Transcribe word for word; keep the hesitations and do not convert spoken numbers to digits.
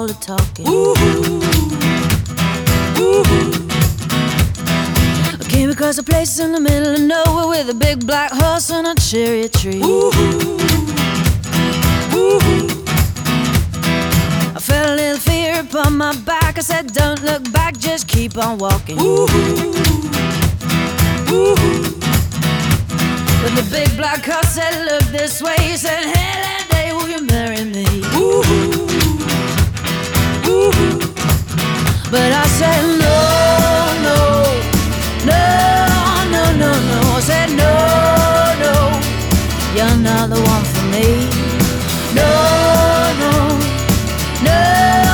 the talking. Ooh, ooh. I came across a place in the middle of nowhere with a big black horse and a cherry tree. Ooh, ooh. I felt a little fear upon my back. I said, don't look back, just keep on walking. Ooh, ooh. But the big black horse said, look this way. He said, hey, that day, will you marry me? Ooh, ooh. But I said,